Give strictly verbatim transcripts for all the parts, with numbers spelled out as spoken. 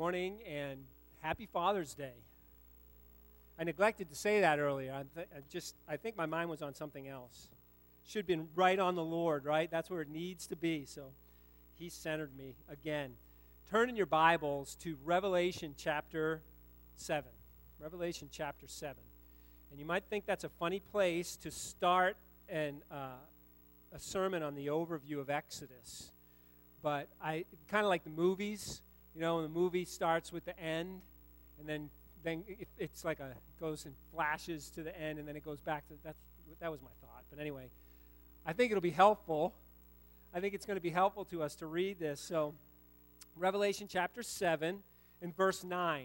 morning and happy Father's Day. I neglected to say that earlier. I, th- I just, I think my mind was on something else. Should have been right on the Lord, right? That's where it needs to be. So he centered me again. Turn in your Bibles to Revelation chapter seven. Revelation chapter seven. And you might think that's a funny place to start an, uh, a sermon on the overview of Exodus. But I kind of like the movies. You know, when the movie starts with the end, and then then it, it's like a it goes and flashes to the end, and then it goes back to that's that was my thought. But anyway, I think it'll be helpful. I think it's going to be helpful to us to read this. So, Revelation chapter seven and verse nine.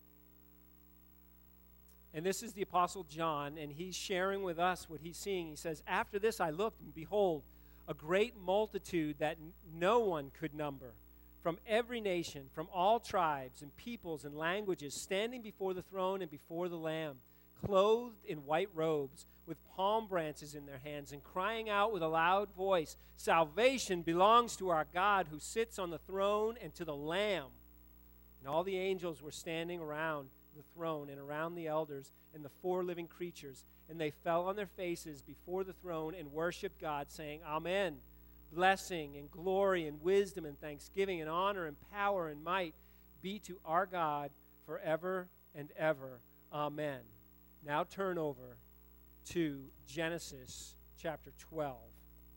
And this is the Apostle John, and he's sharing with us what he's seeing. He says, "After this I looked, and behold, a great multitude that n- no one could number, from every nation, from all tribes and peoples and languages, standing before the throne and before the Lamb, clothed in white robes, with palm branches in their hands, and crying out with a loud voice, 'Salvation belongs to our God who sits on the throne and to the Lamb.' And all the angels were standing around the throne and around the elders and the four living creatures, and they fell on their faces before the throne and worshiped God, saying, 'Amen. Blessing and glory and wisdom and thanksgiving and honor and power and might be to our God forever and ever. Amen.'" Now turn over to Genesis chapter twelve.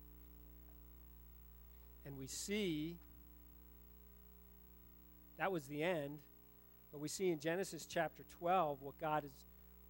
And we see, that was the end, but we see in Genesis chapter twelve what God is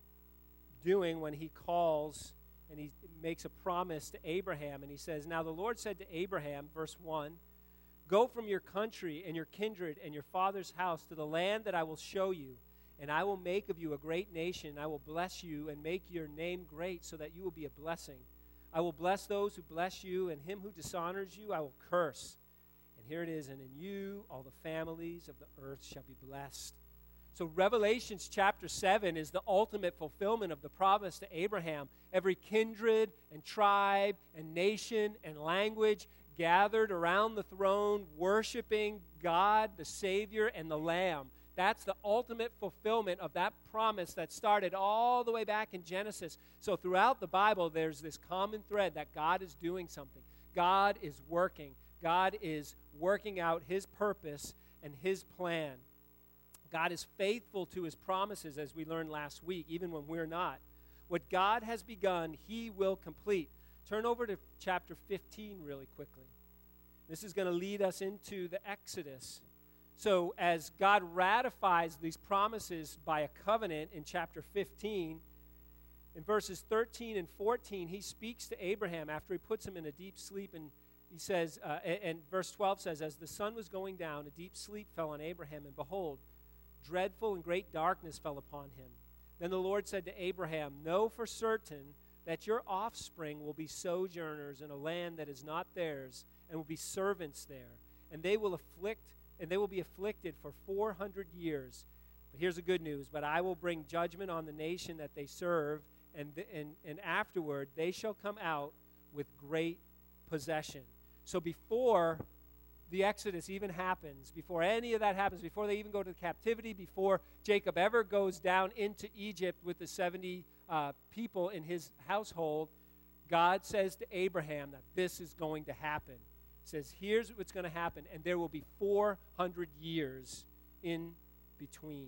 doing when he calls and he makes a promise to Abraham. And he says, "Now the Lord said to Abraham," verse one, "Go from your country and your kindred and your father's house to the land that I will show you, and I will make of you a great nation. I will bless you and make your name great so that you will be a blessing. I will bless those who bless you, and him who dishonors you I will curse. And here it is, and in you all the families of the earth shall be blessed." So Revelations chapter seven is the ultimate fulfillment of the promise to Abraham. Every kindred and tribe and nation and language gathered around the throne, worshiping God, the Savior, and the Lamb. That's the ultimate fulfillment of that promise that started all the way back in Genesis. So throughout the Bible, there's this common thread that God is doing something. God is working. God is working out his purpose and his plan. God is faithful to his promises, as we learned last week, even when we're not. What God has begun, he will complete. Turn over to chapter fifteen really quickly. This is going to lead us into the Exodus. So as God ratifies these promises by a covenant in chapter fifteen, in verses thirteen and fourteen, he speaks to Abraham after he puts him in a deep sleep, and he says, uh, and, and verse twelve says, "As the sun was going down, a deep sleep fell on Abraham, and behold, dreadful and great darkness fell upon him. Then the Lord said to Abraham, 'Know for certain that your offspring will be sojourners in a land that is not theirs, and will be servants there, and they will afflict and they will be afflicted for four hundred years. But here's the good news, but I will bring judgment on the nation that they serve, and th- and, and afterward they shall come out with great possession.'" So before the Exodus even happens, before any of that happens, before they even go to captivity, before Jacob ever goes down into Egypt with the seventy uh, people in his household, God says to Abraham that this is going to happen. He says, here's what's going to happen, and there will be four hundred years in between.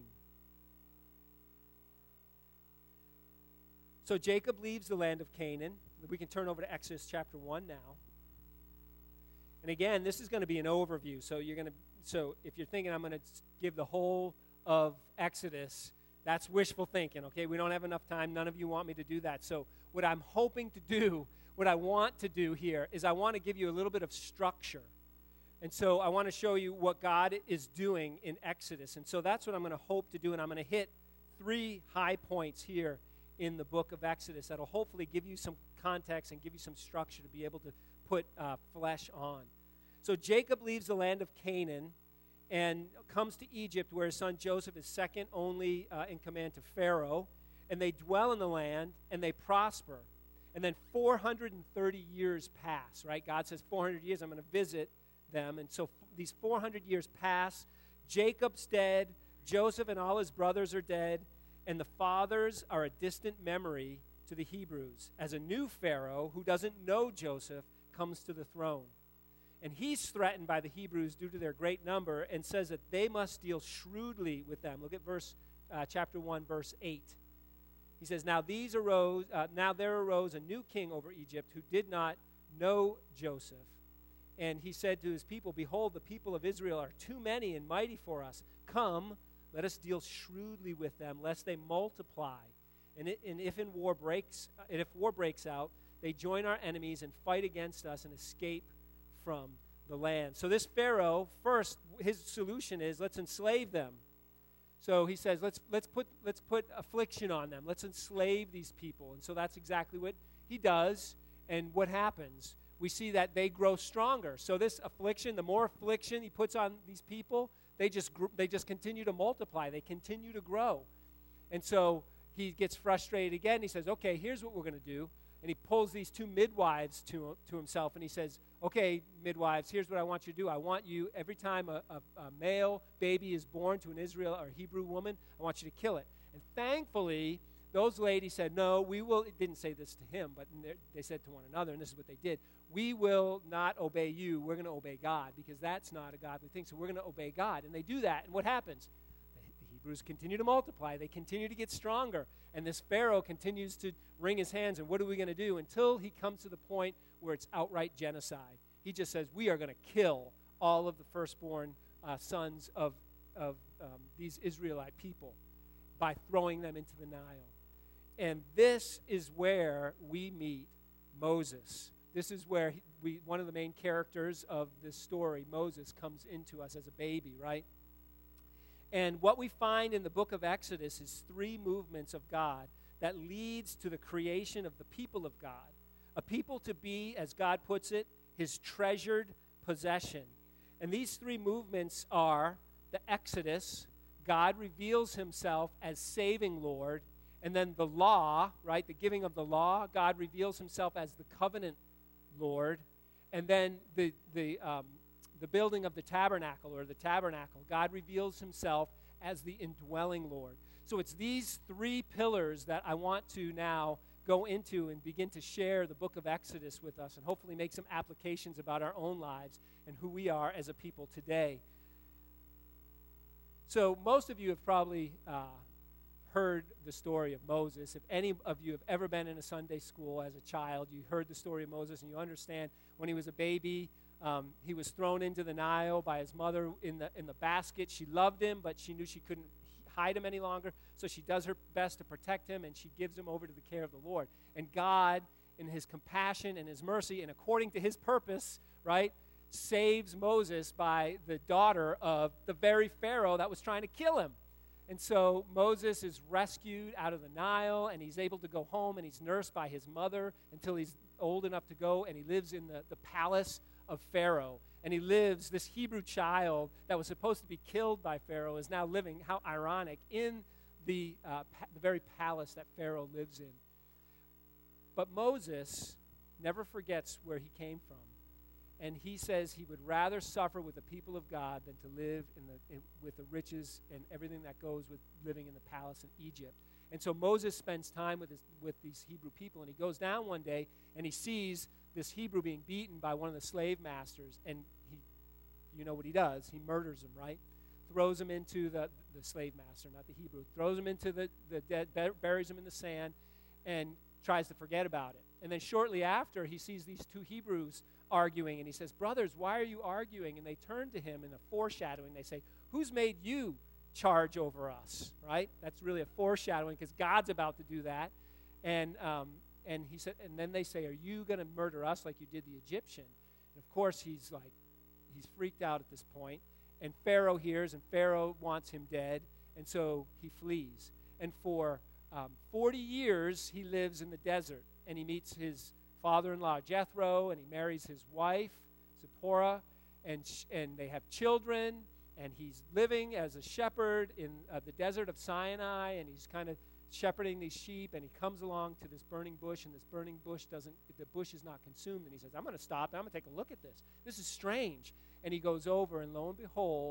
So Jacob leaves the land of Canaan. We can turn over to Exodus chapter one now. And again, this is going to be an overview. So you're going to so if you're thinking I'm going to give the whole of Exodus, that's wishful thinking, okay? We don't have enough time. None of you want me to do that. So what I'm hoping to do, what I want to do here is I want to give you a little bit of structure. And so I want to show you what God is doing in Exodus. And so that's what I'm going to hope to do, and I'm going to hit three high points here in the book of Exodus that'll hopefully give you some context and give you some structure to be able to put uh, flesh on. So Jacob leaves the land of Canaan and comes to Egypt, where his son Joseph is second only uh, in command to Pharaoh. And they dwell in the land, and they prosper. And then four hundred thirty years pass, right? God says four hundred years, I'm going to visit them. And so f- these four hundred years pass. Jacob's dead, Joseph and all his brothers are dead, and the fathers are a distant memory to the Hebrews, as a new Pharaoh who doesn't know Joseph comes to the throne. And he's threatened by the Hebrews due to their great number and says that they must deal shrewdly with them. Look at verse uh, chapter one, verse eight. He says, Now these arose, uh, now there arose a new king over Egypt who did not know Joseph. And he said to his people, Behold, the people of Israel are too many and mighty for us. Come, let us deal shrewdly with them, lest they multiply. And, it, and if in war breaks, and if war breaks out, they join our enemies and fight against us and escape from the land. So this Pharaoh, first, his solution is let's enslave them. So he says, let's let's put let's put affliction on them. Let's enslave these people. And so that's exactly what he does. And what happens? We see that they grow stronger. So this affliction, the more affliction he puts on these people, they just gr- they just continue to multiply. They continue to grow. And so he gets frustrated again. He says, okay, here's what we're going to do. And he pulls these two midwives to, to himself, and he says, okay, midwives, here's what I want you to do. I want you, every time a, a, a male baby is born to an Israel or Hebrew woman, I want you to kill it. And thankfully, those ladies said, no, we will, it didn't say this to him, but they said to one another, and this is what they did, we will not obey you, we're going to obey God, because that's not a godly thing, so we're going to obey God. And they do that, and what happens? Hebrews continue to multiply. They continue to get stronger. And this Pharaoh continues to wring his hands. And what are we going to do? Until he comes to the point where it's outright genocide. He just says, we are going to kill all of the firstborn uh, sons of, of um, these Israelite people by throwing them into the Nile. And this is where we meet Moses. This is where he, we, one of the main characters of this story, Moses, comes into us as a baby, right? And what we find in the book of Exodus is three movements of God that leads to the creation of the people of God. A people to be, as God puts it, his treasured possession. And these three movements are the Exodus, God reveals himself as saving Lord, and then the law, right, the giving of the law, God reveals himself as the covenant Lord, and then the the um, the building of the tabernacle or the tabernacle, God reveals himself as the indwelling Lord. So it's these three pillars that I want to now go into and begin to share the book of Exodus with us and hopefully make some applications about our own lives and who we are as a people today. So most of you have probably uh, heard the story of Moses. If any of you have ever been in a Sunday school as a child, you heard the story of Moses and you understand when he was a baby, Um, he was thrown into the Nile by his mother in the in the basket. She loved him, but she knew she couldn't hide him any longer. So she does her best to protect him, and she gives him over to the care of the Lord. And God, in his compassion and his mercy, and according to his purpose, right, saves Moses by the daughter of the very Pharaoh that was trying to kill him. And so Moses is rescued out of the Nile, and he's able to go home, and he's nursed by his mother until he's old enough to go, and he lives in the, the palace of Pharaoh. And he lives, this Hebrew child that was supposed to be killed by Pharaoh is now living, how ironic, in the, uh, pa- the very palace that Pharaoh lives in. But Moses never forgets where he came from. And he says he would rather suffer with the people of God than to live in the in, with the riches and everything that goes with living in the palace in Egypt. And so Moses spends time with his, with these Hebrew people, and he goes down one day and he sees this Hebrew being beaten by one of the slave masters, and he, you know what he does? He murders him, right? Throws him into the the slave master, not the Hebrew. Throws him into the the dead, buries him in the sand, and tries to forget about it. And then shortly after, he sees these two Hebrews arguing, and he says, brothers, why are you arguing? And they turn to him in a foreshadowing. They say, who's made you charge over us, right? That's really a foreshadowing because God's about to do that. And um, and he said, and then they say, are you going to murder us like you did the Egyptian? And of course, he's like, he's freaked out at this point. And Pharaoh hears, and Pharaoh wants him dead, and so he flees. And for um, forty years, he lives in the desert, and he meets his father-in-law Jethro, and he marries his wife Zipporah, and sh- and they have children, and he's living as a shepherd in uh, the desert of Sinai, and he's kind of shepherding these sheep, and he comes along to this burning bush, and this burning bush doesn't, the bush is not consumed, and he says, I'm going to stop, and I'm going to take a look at this. This is strange. And he goes over, and lo and behold,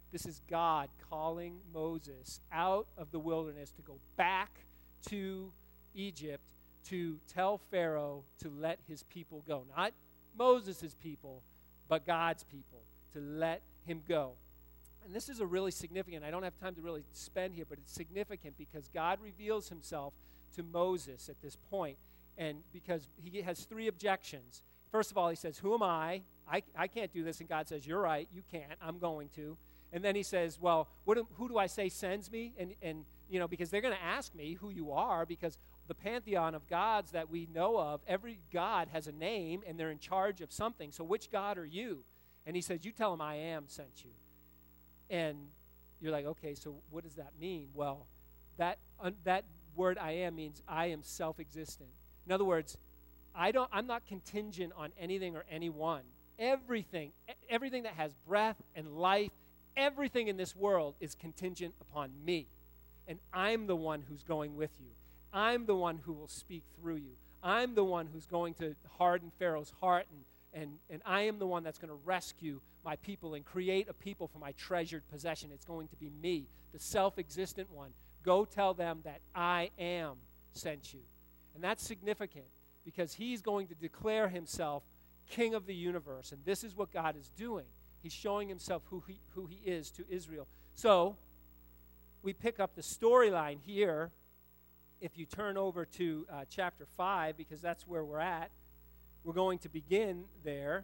This is God calling Moses out of the wilderness to go back to Egypt to tell Pharaoh to let his people go. Not Moses' people, but God's people, to let him go. And this is a really significant, I don't have time to really spend here, but it's significant because God reveals himself to Moses at this point, and because he has three objections. First of all, he says, who am I? I, I can't do this. And God says, you're right, you can't. I'm going to. And then he says, well, what do, who do I say sends me? And, and you know, because they're going to ask me who you are, because the pantheon of gods that we know of, every god has a name, and they're in charge of something. So which God are you? And he says, you tell him I am sent you. And you're like, okay, so what does that mean? Well, that uh, that word I am means I am self-existent. In other words, I don't, I'm not contingent on anything or anyone. Everything, everything that has breath and life, everything in this world is contingent upon me. And I'm the one who's going with you. I'm the one who will speak through you. I'm the one who's going to harden Pharaoh's heart, and, and, and I am the one that's going to rescue my people and create a people for my treasured possession. It's going to be me, the self-existent one. Go tell them that I am sent you. And that's significant because he's going to declare himself king of the universe. And this is what God is doing. He's showing himself who he, who he is to Israel. So we pick up the storyline here. If you turn over to uh, chapter five, because that's where we're at, we're going to begin there.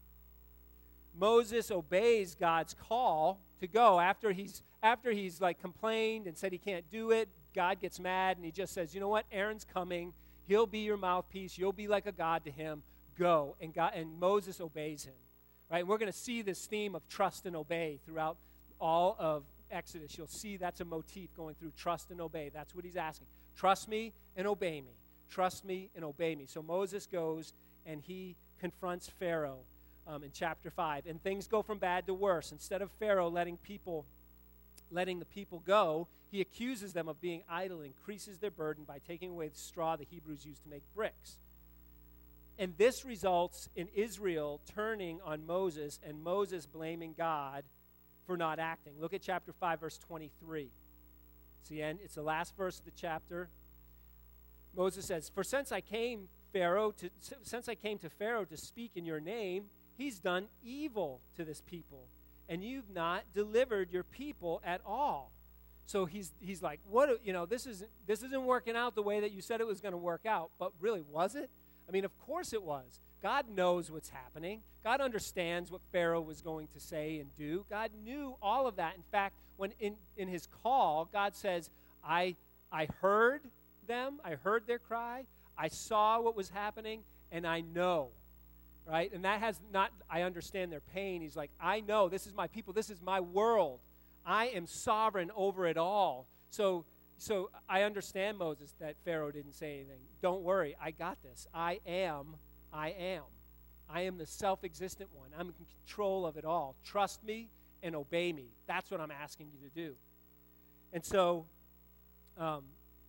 Moses obeys God's call to go after he's after he's like complained and said he can't do it. God gets mad and he just says, "You know what? Aaron's coming. He'll be your mouthpiece. You'll be like a god to him. Go." And God and Moses obeys him. Right? And we're going to see this theme of trust and obey throughout all of Exodus. You'll see that's a motif going through trust and obey. That's what he's asking. Trust me and obey me. Trust me and obey me. So Moses goes and he confronts Pharaoh um, in chapter five. And things go from bad to worse. Instead of Pharaoh letting people, letting the people go, he accuses them of being idle, increases their burden by taking away the straw the Hebrews used to make bricks. And this results in Israel turning on Moses and Moses blaming God for not acting. Look at chapter five, verse twenty-three. It's the end. It's the last verse of the chapter. Moses says, "For since I came, Pharaoh, to, since I came to Pharaoh to speak in your name, he's done evil to this people, and you've not delivered your people at all." So he's he's like, "What? You know, this isn't this isn't working out the way that you said it was going to work out." But really, was it? I mean, of course it was. God knows what's happening. God understands what Pharaoh was going to say and do. God knew all of that. In fact, when in, in his call, God says, I, I heard them. I heard their cry. I saw what was happening, and I know. Right? And that has not, I understand their pain. He's like, I know. This is my people. This is my world. I am sovereign over it all. So So I understand, Moses, that Pharaoh didn't say anything. Don't worry, I got this. I am, I am. I am the self-existent one. I'm in control of it all. Trust me and obey me. That's what I'm asking you to do. And so um,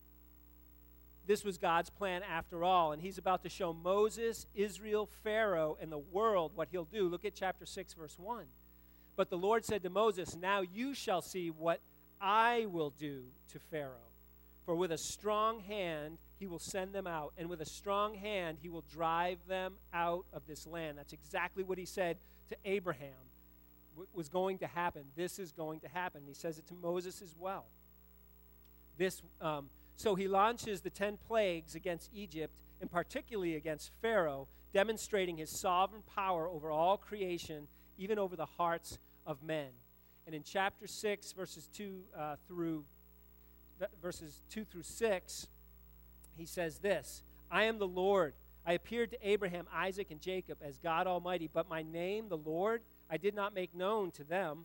this was God's plan after all, and he's about to show Moses, Israel, Pharaoh, and the world what he'll do. Look at chapter six, verse one. But the Lord said to Moses, "Now you shall see what I will do to Pharaoh. For with a strong hand he will send them out, and with a strong hand he will drive them out of this land." That's exactly what he said to Abraham w- was going to happen. This is going to happen. He says it to Moses as well. This, um, so he launches the ten plagues against Egypt, and particularly against Pharaoh, demonstrating his sovereign power over all creation, even over the hearts of men. And in chapter six, verses two uh, through verses two through six, he says this: "I am the Lord. I appeared to Abraham, Isaac, and Jacob as God Almighty, but my name, the Lord, I did not make known to them.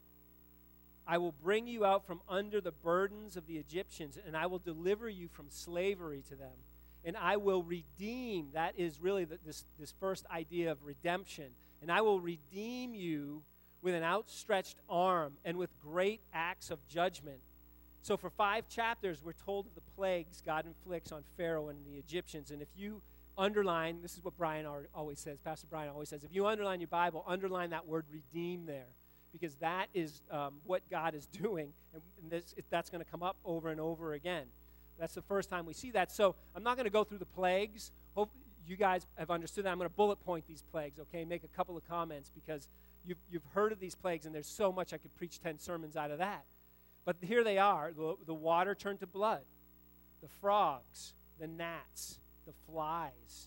I will bring you out from under the burdens of the Egyptians, and I will deliver you from slavery to them. And I will redeem," that is really the, this, this first idea of redemption, "and I will redeem you with an outstretched arm and with great acts of judgment." So for five chapters, we're told of the plagues God inflicts on Pharaoh and the Egyptians. And if you underline, this is what Brian always says, Pastor Brian always says, if you underline your Bible, underline that word redeem there. because that is um, what God is doing, and, and this, it, that's going to come up over and over again. That's the first time we see that. So I'm not going to go through the plagues. Hope you guys have understood that. I'm going to bullet point these plagues, okay, make a couple of comments, because you've, you've heard of these plagues, and there's so much I could preach ten sermons out of that. But here they are. The, the water turned to blood. The frogs, the gnats, the flies.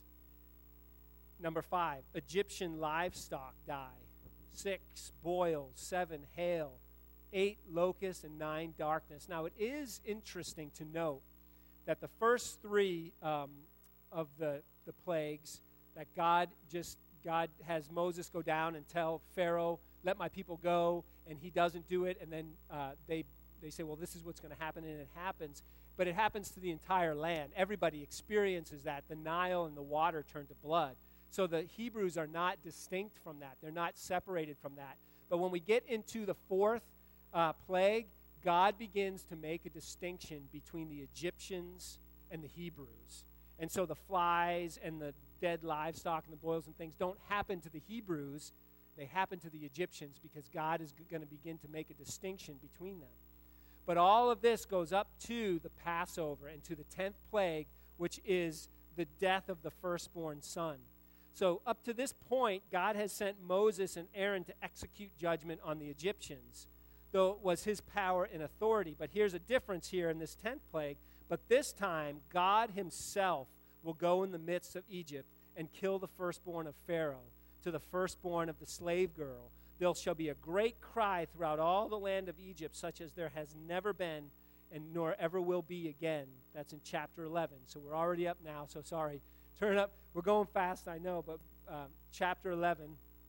Number five, Egyptian livestock die. Six, boils. Seven, hail. Eight, locusts, and nine, darkness. Now, it is interesting to note that the first three um, of the, the plagues, that God just, God has Moses go down and tell Pharaoh, let my people go, and he doesn't do it, and then uh, they, they say, well, this is what's going to happen, and it happens. But it happens to the entire land. Everybody experiences that. The Nile and the water turn to blood. So the Hebrews are not distinct from that. They're not separated from that. But when we get into the fourth uh, plague, God begins to make a distinction between the Egyptians and the Hebrews. And so the flies and the dead livestock and the boils and things don't happen to the Hebrews. They happen to the Egyptians, because God is g- going to begin to make a distinction between them. But all of this goes up to the Passover and to the tenth plague, which is the death of the firstborn son. So up to this point, God has sent Moses and Aaron to execute judgment on the Egyptians, though it was his power and authority. But here's a difference here in this tenth plague. But this time, God himself will go in the midst of Egypt and kill the firstborn of Pharaoh, to the firstborn of the slave girl. There shall be a great cry throughout all the land of Egypt, such as there has never been and nor ever will be again. That's in chapter eleven. So we're already up now, so sorry. Turn up. We're going fast, I know, but um, chapter eleven.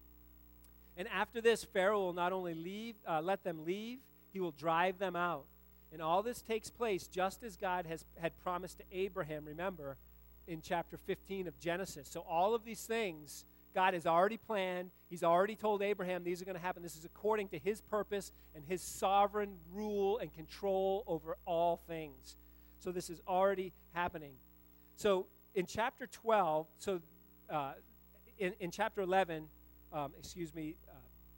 And after this, Pharaoh will not only leave, uh, let them leave, he will drive them out. And all this takes place just as God has had promised to Abraham, remember, in chapter fifteen of Genesis. So all of these things God has already planned. He's already told Abraham these are going to happen. This is according to his purpose and his sovereign rule and control over all things. So this is already happening. So in chapter twelve, so uh, in, in chapter eleven, um, excuse me, uh,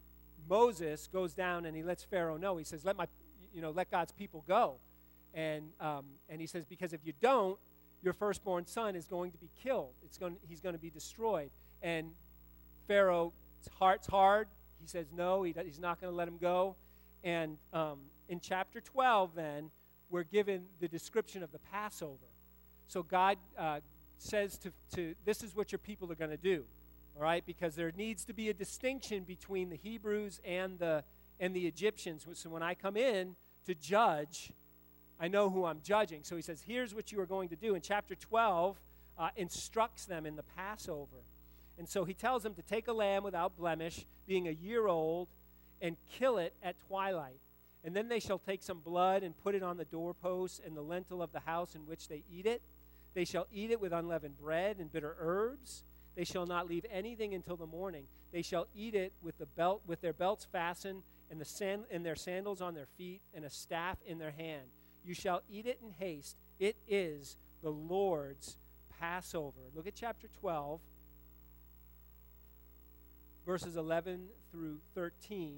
Moses goes down and he lets Pharaoh know. He says, "Let my, you know, let God's people go," and um, and he says, because if you don't, your firstborn son is going to be killed. It's going, he's going to be destroyed. And Pharaoh's heart's hard. He says no, he, he's not going to let him go. And um, in chapter twelve, then, we're given the description of the Passover. So God uh, says to, to, this is what your people are going to do, all right? Because there needs to be a distinction between the Hebrews and the, and the Egyptians. So when I come in to judge, I know who I'm judging. So he says, here's what you are going to do. In chapter twelve, uh, instructs them in the Passover. And so he tells them to take a lamb without blemish, being a year old, and kill it at twilight. And then they shall take some blood and put it on the doorposts and the lintel of the house in which they eat it. They shall eat it with unleavened bread and bitter herbs. They shall not leave anything until the morning. They shall eat it with the belt, with their belts fastened, and the sand, and their sandals on their feet, and a staff in their hand. You shall eat it in haste. It is the Lord's Passover. Look at chapter twelve. Verses eleven through thirteen,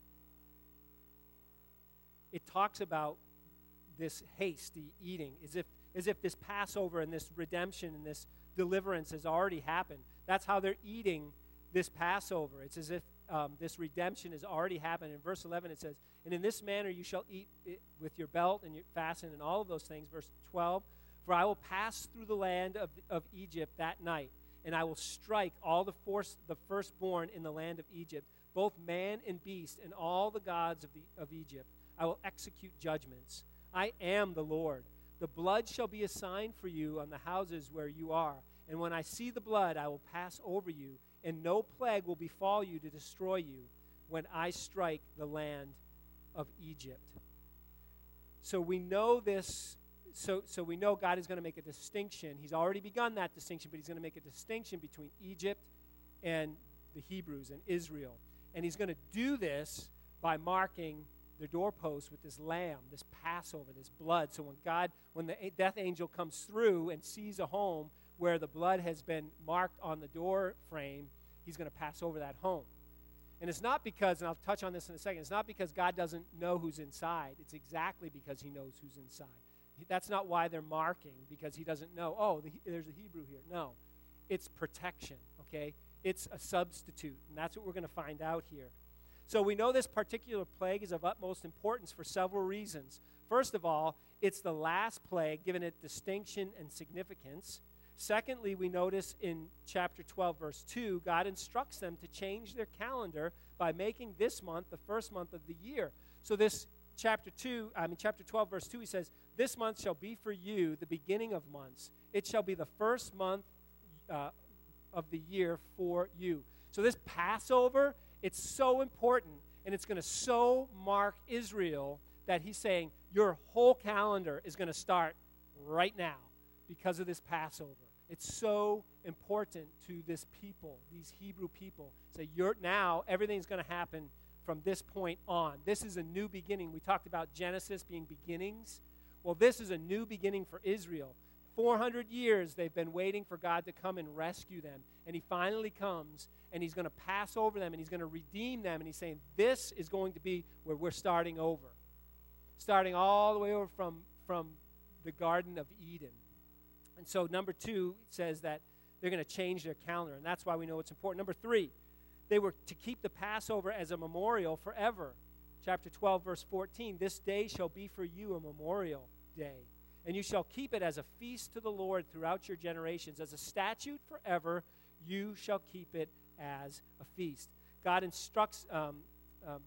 it talks about this hasty eating, as if, as if this Passover and this redemption and this deliverance has already happened. That's how they're eating this Passover. It's as if um, this redemption has already happened. In verse eleven it says, "And in this manner you shall eat it with your belt and your fasten and all of those things." Verse twelve, "For I will pass through the land of, of Egypt that night, and I will strike all the, force, the firstborn in the land of Egypt, both man and beast, and all the gods of, the, of Egypt. I will execute judgments. I am the Lord. The blood shall be a sign for you on the houses where you are. And when I see the blood, I will pass over you, and no plague will befall you to destroy you when I strike the land of Egypt." So we know this. So, so we know God is going to make a distinction. He's already begun that distinction, but he's going to make a distinction between Egypt and the Hebrews and Israel. And he's going to do this by marking the doorpost with this lamb, this Passover, this blood. So when God, when the death angel comes through and sees a home where the blood has been marked on the door frame, he's going to pass over that home. And it's not because, and I'll touch on this in a second, it's not because God doesn't know who's inside. It's exactly because he knows who's inside. That's not why they're marking, because he doesn't know, oh, the, there's a Hebrew here. No, it's protection, okay? It's a substitute, and that's what we're going to find out here. So we know this particular plague is of utmost importance for several reasons. First of all, it's the last plague, giving it distinction and significance. Secondly, we notice in chapter twelve, verse two, God instructs them to change their calendar by making this month the first month of the year. So this chapter two, I mean chapter twelve, verse two, he says, "This month shall be for you the beginning of months. It shall be the first month uh, of the year for you." So this Passover, it's so important, and it's going to so mark Israel that he's saying your whole calendar is going to start right now because of this Passover. It's so important to this people, these Hebrew people. Say, you're now, everything's going to happen from this point on. This is a new beginning. We talked about Genesis being beginnings. Well, this is a new beginning for Israel. four hundred years they've been waiting for God to come and rescue them. And he finally comes, and he's going to pass over them, and he's going to redeem them. And he's saying, this is going to be where we're starting over. Starting all the way over from, from the Garden of Eden. And so number two says that they're going to change their calendar, and that's why we know it's important. Number three, they were to keep the Passover as a memorial forever. Chapter twelve, verse fourteen, "This day shall be for you a memorial day, and you shall keep it as a feast to the Lord throughout your generations. As a statute forever, you shall keep it as a feast." God instructs, um, um,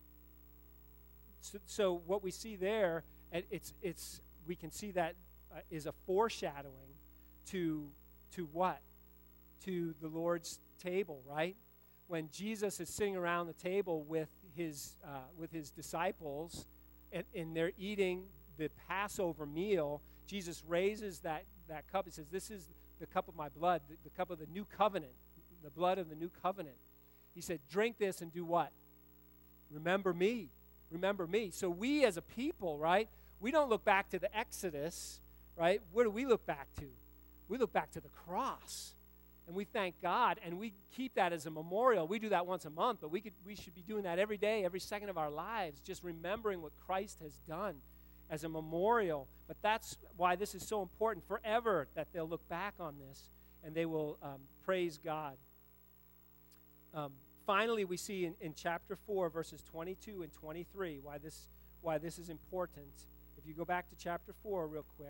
so, so what we see there, it's it's we can see that uh, is a foreshadowing to to what? To the Lord's table, right? When Jesus is sitting around the table with his uh, with his disciples, and, and they're eating the Passover meal, Jesus raises that, that cup. He says, "This is the cup of my blood, the, the cup of the new covenant, the blood of the new covenant." He said, "Drink this and do what? Remember me. Remember me." So we as a people, right, we don't look back to the Exodus, right? Where do we look back to? We look back to the cross. And we thank God, and we keep that as a memorial. We do that once a month, but we could we should be doing that every day, every second of our lives, just remembering what Christ has done as a memorial. But that's why this is so important forever, that they'll look back on this and they will um, praise God. Um, finally, we see in, in chapter four, verses twenty-two and twenty-three, why this why this is important. If you go back to chapter four real quick,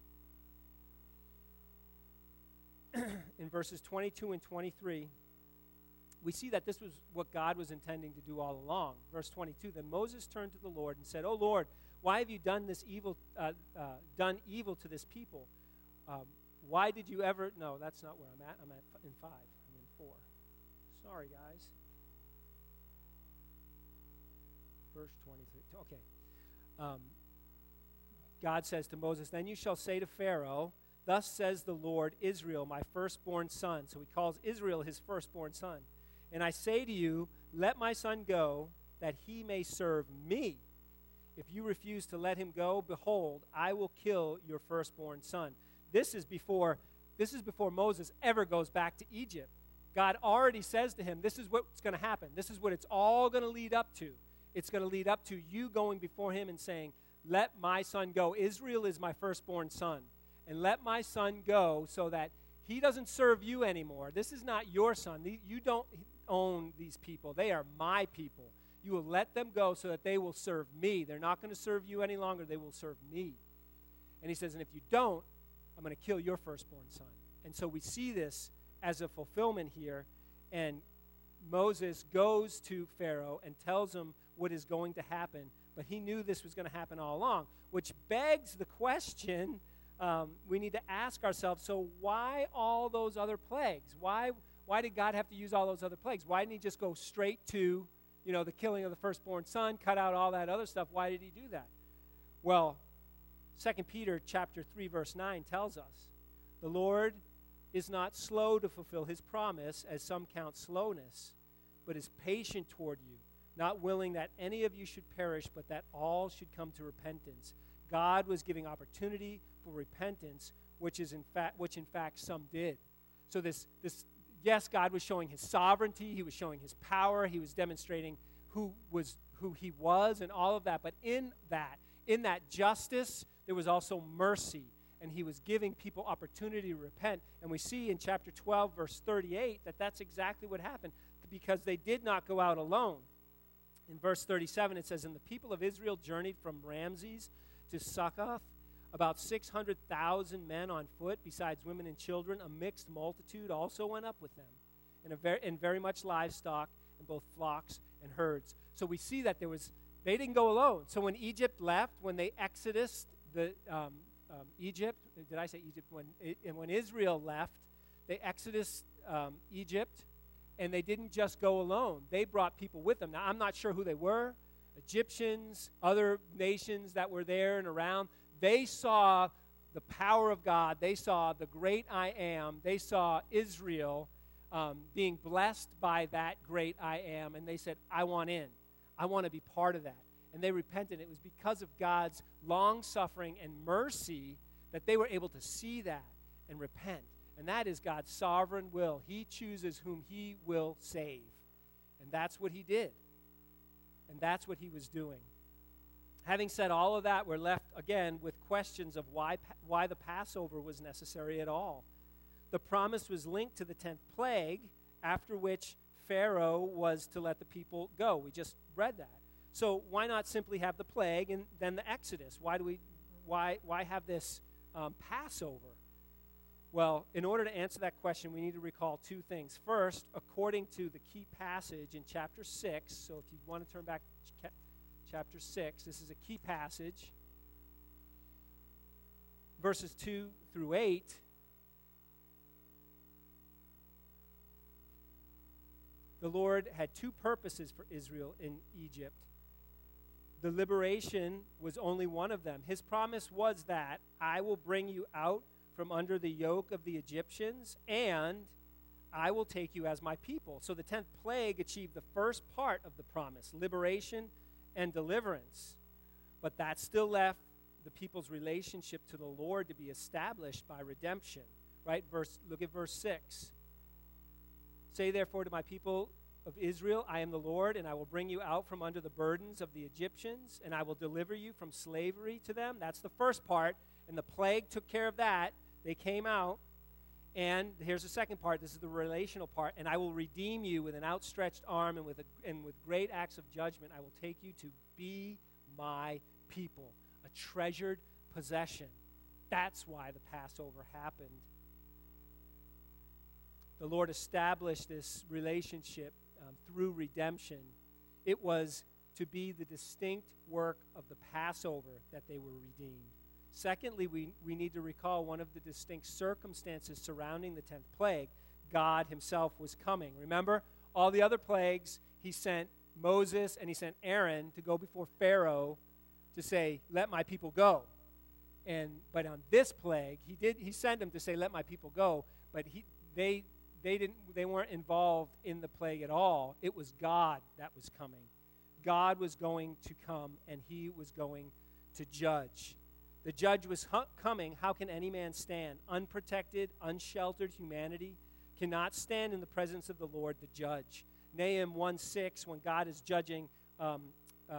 in verses twenty-two and twenty-three, we see that this was what God was intending to do all along. Verse twenty-two, "Then Moses turned to the Lord and said, 'O Lord, why have you done this evil, uh, uh, done evil to this people? Um, why did you ever?'" No, that's not where I'm at. I'm at in five. I'm in four. Sorry, guys. Verse twenty-three. Okay. Um, God says to Moses, "Then you shall say to Pharaoh, 'Thus says the Lord, Israel, my firstborn son.'" So he calls Israel his firstborn son. "And I say to you, let my son go, that he may serve me. If you refuse to let him go, behold, I will kill your firstborn son." This is before, this is before Moses ever goes back to Egypt. God already says to him, this is what's going to happen. This is what it's all going to lead up to. It's going to lead up to you going before him and saying, "Let my son go. Israel is my firstborn son. And let my son go so that he doesn't serve you anymore. This is not your son. You don't own these people. They are my people. You will let them go so that they will serve me. They're not going to serve you any longer. They will serve me." And he says, "And if you don't, I'm going to kill your firstborn son." And so we see this as a fulfillment here. And Moses goes to Pharaoh and tells him what is going to happen. But he knew this was going to happen all along, which begs the question, Um, we need to ask ourselves, so why all those other plagues? Why why did God have to use all those other plagues? Why didn't he just go straight to, you know, the killing of the firstborn son, cut out all that other stuff? Why did he do that? Well, Second Peter chapter three, verse nine tells us, "The Lord is not slow to fulfill his promise, as some count slowness, but is patient toward you, not willing that any of you should perish, but that all should come to repentance." God was giving opportunity for repentance, which is in fact, which in fact some did. So this, this yes, God was showing his sovereignty. He was showing his power. He was demonstrating who was who he was and all of that. But in that, in that justice, there was also mercy. And he was giving people opportunity to repent. And we see in chapter twelve, verse thirty-eight, that that's exactly what happened, because they did not go out alone. In verse thirty-seven, it says, "And the people of Israel journeyed from Ramses to Succoth, about six hundred thousand men on foot, besides women and children. A mixed multitude also went up with them, and, a very, and very much livestock, and both flocks and herds." So we see that there was, they didn't go alone. So when Egypt left, when they exodus the um, um, Egypt, did I say Egypt? When and when Israel left, they exodus um, Egypt, and they didn't just go alone. They brought people with them. Now, I'm not sure who they were, Egyptians, other nations that were there and around. They saw the power of God. They saw the great I am. They saw Israel um, being blessed by that great I am, and they said, I want in. I want to be part of that. And they repented. It was because of God's long-suffering and mercy that they were able to see that and repent. And that is God's sovereign will. He chooses whom he will save. And that's what he did. And that's what he was doing. Having said all of that, we're left, again, with questions of why, why the Passover was necessary at all. The promise was linked to the tenth plague, after which Pharaoh was to let the people go. We just read that. So why not simply have the plague and then the Exodus? Why do we? Why why have this um, Passover? Well, in order to answer that question, we need to recall two things. First, according to the key passage in chapter six, so if you want to turn back to ch- chapter six, this is a key passage. Verses two through eight. The Lord had two purposes for Israel in Egypt. The liberation was only one of them. His promise was that I will bring you out from under the yoke of the Egyptians, and I will take you as my people. So the tenth plague achieved the first part of the promise, liberation and deliverance. But that still left the people's relationship to the Lord to be established by redemption. Right? Verse, look at verse six. Say therefore to my people of Israel, I am the Lord, and I will bring you out from under the burdens of the Egyptians, and I will deliver you from slavery to them. That's the first part, and the plague took care of that. They came out, and here's the second part. This is the relational part. And I will redeem you with an outstretched arm, and with a, and with great acts of judgment I will take you to be my people, a treasured possession. That's why the Passover happened. The Lord established this relationship um, through redemption. It was to be the distinct work of the Passover that they were redeemed. Secondly, we, we need to recall one of the distinct circumstances surrounding the tenth plague. God himself was coming. Remember, all the other plagues, he sent Moses and he sent Aaron to go before Pharaoh to say, let my people go. And but on this plague, he did he sent them to say, let my people go, but he they They didn't. They weren't involved in the plague at all. It was God that was coming. God was going to come, and he was going to judge. The judge was hu- coming. How can any man stand? Unprotected, unsheltered humanity cannot stand in the presence of the Lord, the judge. Nahum one six, when God is judging, um, uh,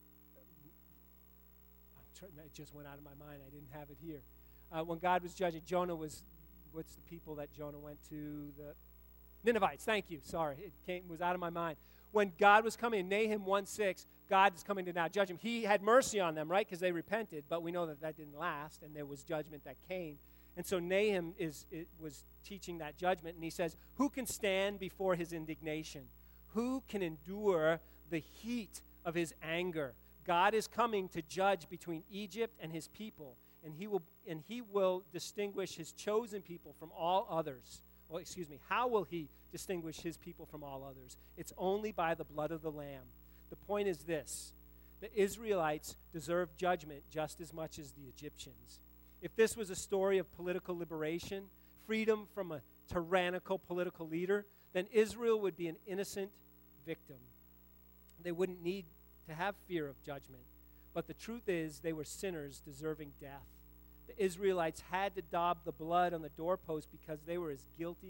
I'm trying, it just went out of my mind. I didn't have it here. Uh, when God was judging, Jonah was. What's the people that Jonah went to? The Ninevites. Thank you. Sorry, it came was out of my mind. When God was coming, in Nahum one six, God is coming to now judge them. He had mercy on them, right, because they repented, but we know that that didn't last, and there was judgment that came. And so Nahum is it was teaching that judgment, and he says, who can stand before his indignation? Who can endure the heat of his anger? God is coming to judge between Egypt and his people. And he will and he will distinguish his chosen people from all others. Well, excuse me, how will he distinguish his people from all others? It's only by the blood of the Lamb. The point is this: the Israelites deserve judgment just as much as the Egyptians. If this was a story of political liberation, freedom from a tyrannical political leader, then Israel would be an innocent victim. They wouldn't need to have fear of judgment. But the truth is, they were sinners deserving death. The Israelites had to daub the blood on the doorpost because they were as guilty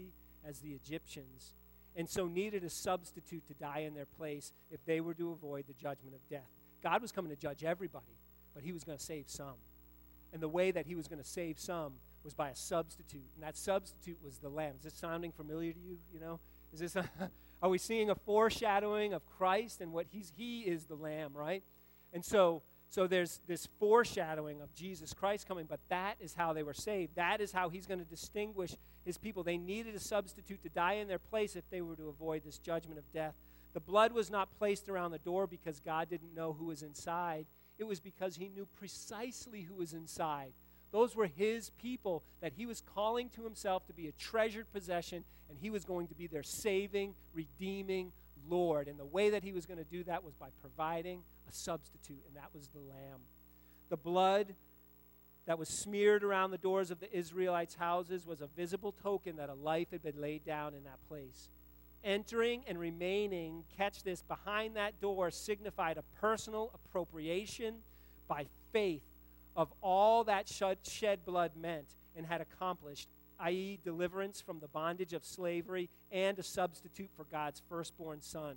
as the Egyptians, and so needed a substitute to die in their place if they were to avoid the judgment of death. God was coming to judge everybody, but he was going to save some. And the way that he was going to save some was by a substitute, and that substitute was the Lamb. Is this sounding familiar to you? You know, is this a, are we seeing a foreshadowing of Christ and what he's he is the Lamb, right? And so so there's this foreshadowing of Jesus Christ coming, but that is how they were saved. That is how he's going to distinguish his people. They needed a substitute to die in their place if they were to avoid this judgment of death. The blood was not placed around the door because God didn't know who was inside. It was because he knew precisely who was inside. Those were his people that he was calling to himself to be a treasured possession, and he was going to be their saving, redeeming Lord. And the way that he was going to do that was by providing a substitute, and that was the Lamb. The blood that was smeared around the doors of the Israelites' houses was a visible token that a life had been laid down in that place. Entering and remaining, catch this, behind that door signified a personal appropriation by faith of all that shed blood meant and had accomplished, that is deliverance from the bondage of slavery and a substitute for God's firstborn son.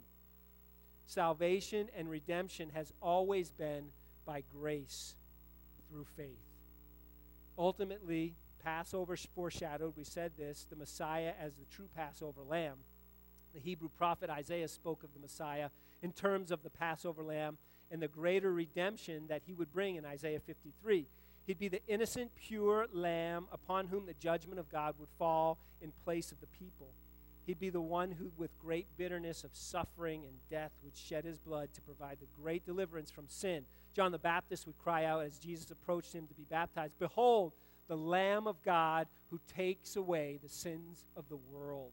Salvation and redemption has always been by grace through faith. Ultimately, Passover foreshadowed, we said this, the Messiah as the true Passover lamb. The Hebrew prophet Isaiah spoke of the Messiah in terms of the Passover lamb and the greater redemption that he would bring in Isaiah fifty-three. He'd be the innocent, pure lamb upon whom the judgment of God would fall in place of the people. He'd be the one who, with great bitterness of suffering and death, would shed his blood to provide the great deliverance from sin. John the Baptist would cry out as Jesus approached him to be baptized, "Behold, the Lamb of God who takes away the sins of the world."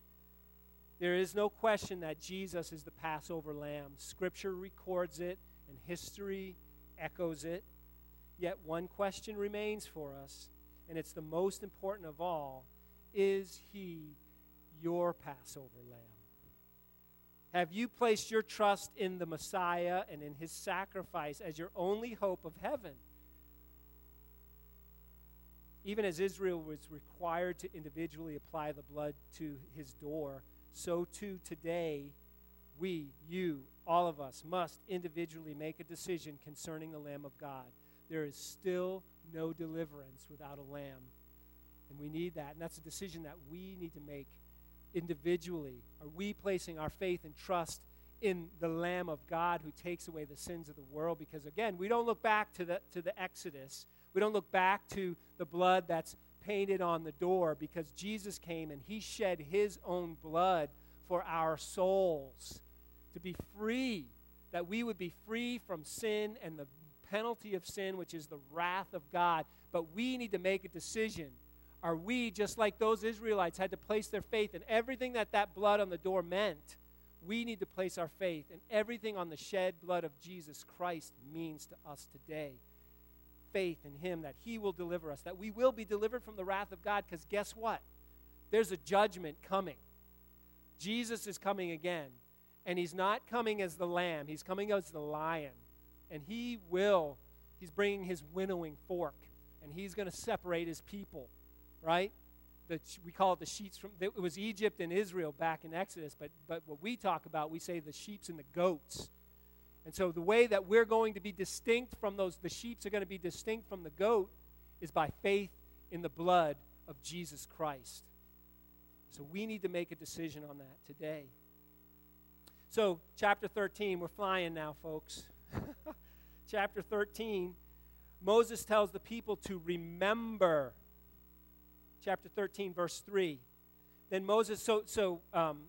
There is no question that Jesus is the Passover lamb. Scripture records it, and history echoes it. Yet one question remains for us, and it's the most important of all. Is he your Passover lamb? Have you placed your trust in the Messiah and in his sacrifice as your only hope of heaven? Even as Israel was required to individually apply the blood to his door, so too today, we, you, all of us, must individually make a decision concerning the Lamb of God. There is still no deliverance without a lamb, and we need that. And that's a decision that we need to make individually. Are we placing our faith and trust in the Lamb of God who takes away the sins of the world? Because, again, we don't look back to the, to the Exodus. We don't look back to the blood that's painted on the door, because Jesus came and he shed his own blood for our souls to be free, that we would be free from sin and the penalty of sin, which is the wrath of God. But we need to make a decision. Are we, just like those Israelites had to place their faith in everything that that blood on the door meant, we need to place our faith in everything on the shed blood of Jesus Christ means to us today. Faith in him that he will deliver us, that we will be delivered from the wrath of God, because guess what? There's a judgment coming. Jesus is coming again, and he's not coming as the lamb. He's coming as the lion, and he will, he's bringing his winnowing fork, and he's going to separate his people, right? The, we call it the sheep from, it was Egypt and Israel back in Exodus, but, but what we talk about, we say the sheep and the goats. And so the way that we're going to be distinct from those, the sheep are going to be distinct from the goat, is by faith in the blood of Jesus Christ. So we need to make a decision on that today. So chapter thirteen, we're flying now, folks. Chapter thirteen, Moses tells the people to remember. Chapter thirteen, verse three. Then Moses, so, so, um,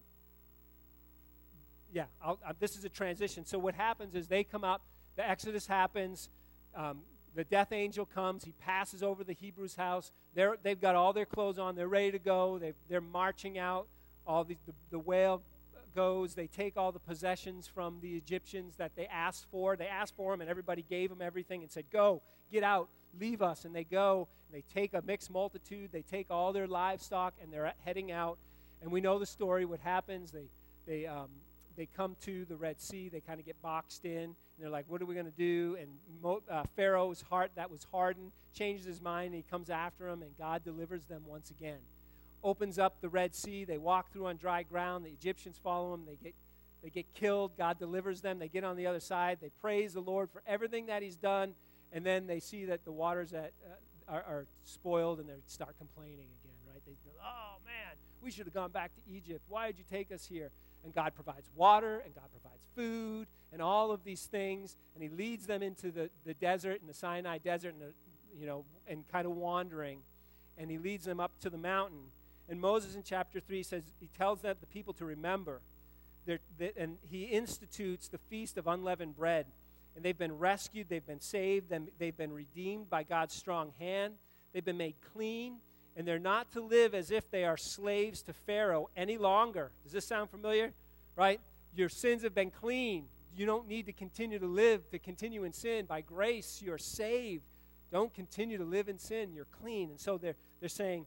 Yeah, I'll, uh, this is a transition. So what happens is they come up, the Exodus happens, um, the death angel comes, he passes over the Hebrews' house. They're, they've got all their clothes on, they're ready to go, they've, they're marching out. All the, the, the whale goes, they take all the possessions from the Egyptians that they asked for. They asked for them, and everybody gave them everything and said, "Go, get out, leave us." And they go, and they take a mixed multitude, they take all their livestock, and they're heading out. And we know the story, what happens. They, they, um, They come to the Red Sea. They kind of get boxed in. And they're like, what are we going to do? And Mo, uh, Pharaoh's heart that was hardened changes his mind, and he comes after them, and God delivers them once again. opens up the Red Sea. They walk through on dry ground. The Egyptians follow them. They get, they get killed. God delivers them. They get on the other side. They praise the Lord for everything that he's done. And then they see that the waters that, uh, are, are spoiled, and they start complaining again, right? They go, oh, man, we should have gone back to Egypt. Why did you take us here? And God provides water, and God provides food, and all of these things. And he leads them into the, the desert, in the Sinai desert, and, the, you know, and kind of wandering. And he leads them up to the mountain. And Moses in chapter three says, he tells them, the people, to remember. They're, they, and he institutes the Feast of Unleavened Bread. And they've been rescued, they've been saved, and they've been redeemed by God's strong hand. They've been made clean, and they're not to live as if they are slaves to Pharaoh any longer. Does this sound familiar? Right? Your sins have been clean. You don't need to continue to live, to continue in sin. By grace, you're saved. Don't continue to live in sin. You're clean. And so they're, they're saying,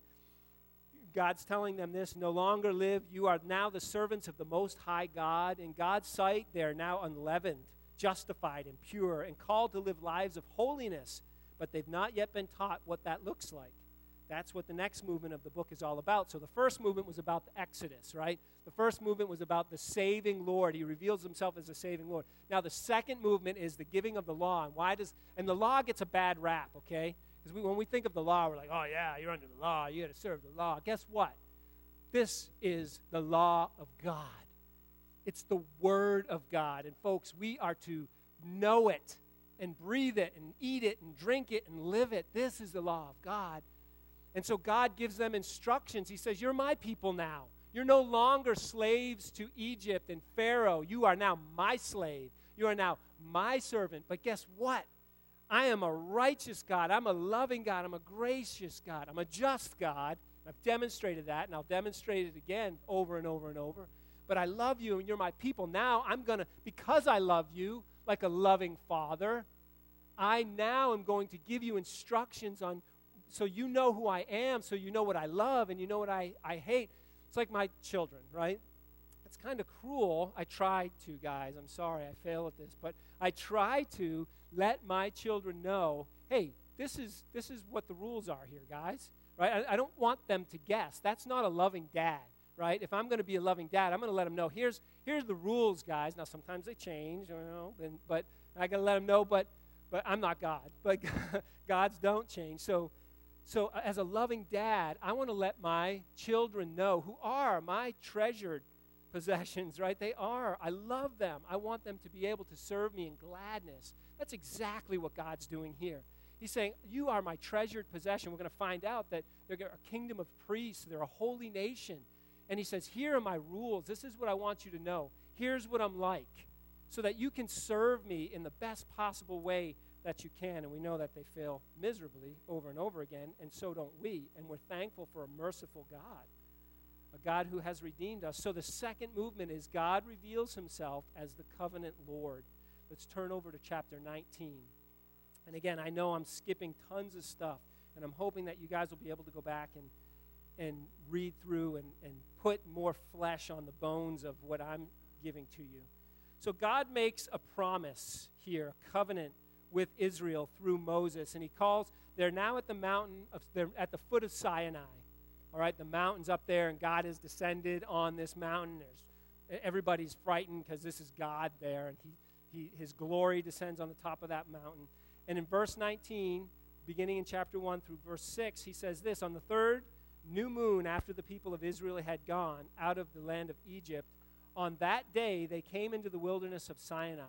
God's telling them this, no longer live. You are now the servants of the Most High God. In God's sight, they are now unleavened, justified and pure, and called to live lives of holiness, but they've not yet been taught what that looks like. That's what the next movement of the book is all about. So the first movement was about the Exodus, right? The first movement was about the saving Lord. He reveals himself as a saving Lord. Now the second movement is the giving of the law. And why does and the law gets a bad rap, okay? Because we, when we think of the law, we're like, oh yeah, you're under the law. You got to serve the law. Guess what? This is the law of God. It's the Word of God. And folks, we are to know it and breathe it and eat it and drink it and live it. This is the law of God. And so God gives them instructions. He says, you're my people now. You're no longer slaves to Egypt and Pharaoh. You are now my slave. You are now my servant. But guess what? I am a righteous God. I'm a loving God. I'm a gracious God. I'm a just God. I've demonstrated that, and I'll demonstrate it again over and over and over. But I love you, and you're my people. Now I'm going to, because I love you like a loving father, I now am going to give you instructions on, so you know who I am, so you know what I love, and you know what I, I hate. It's like my children, right? It's kind of cruel. I try to, guys. I'm sorry I fail at this. But I try to let my children know, hey, this is this is what the rules are here, guys. Right? I, I don't want them to guess. That's not a loving dad. Right? If I'm going to be a loving dad, I'm going to let them know, here's here's the rules, guys. Now, sometimes they change, you know, and, but I got to let them know, but but I'm not God. But Gods don't change. So, so as a loving dad, I want to let my children know, who are my treasured possessions, right? They are. I love them. I want them to be able to serve me in gladness. That's exactly what God's doing here. He's saying, you are my treasured possession. We're going to find out that they're a kingdom of priests. They're a holy nation. And he says, here are my rules. This is what I want you to know. Here's what I'm like, so that you can serve me in the best possible way that you can. And we know that they fail miserably over and over again, and so don't we. And we're thankful for a merciful God, a God who has redeemed us. So the second movement is God reveals himself as the covenant Lord. Let's turn over to chapter nineteen. And again, I know I'm skipping tons of stuff, and I'm hoping that you guys will be able to go back and and read through and, and put more flesh on the bones of what I'm giving to you. So God makes a promise here, a covenant with Israel through Moses, and he calls, they're now at the mountain, of, they're at the foot of Sinai. All right, the mountain's up there, and God has descended on this mountain. There's, everybody's frightened because this is God there, and he, he, his glory descends on the top of that mountain. And in verse nineteen, beginning in chapter one through verse six, he says this, on the third new moon after the people of Israel had gone out of the land of Egypt, on that day they came into the wilderness of Sinai.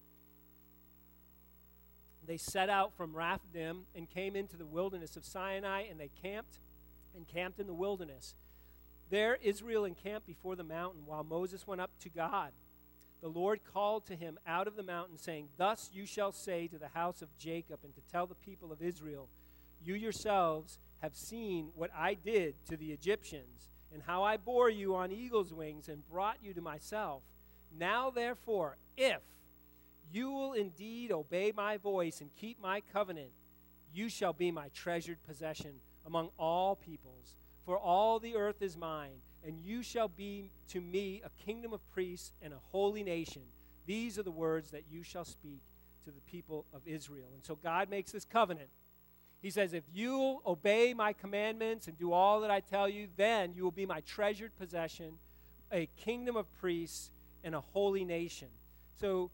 They set out from Raphdim and came into the wilderness of Sinai, and they camped and camped in the wilderness. There Israel encamped before the mountain while Moses went up to God. The Lord called to him out of the mountain, saying, thus you shall say to the house of Jacob and to tell the people of Israel, you yourselves have seen what I did to the Egyptians, and how I bore you on eagle's wings and brought you to myself. Now, therefore, if you will indeed obey my voice and keep my covenant, you shall be my treasured possession among all peoples. For all the earth is mine, and you shall be to me a kingdom of priests and a holy nation. These are the words that you shall speak to the people of Israel. And so God makes this covenant. He says, if you obey my commandments and do all that I tell you, then you will be my treasured possession, a kingdom of priests, and a holy nation. So,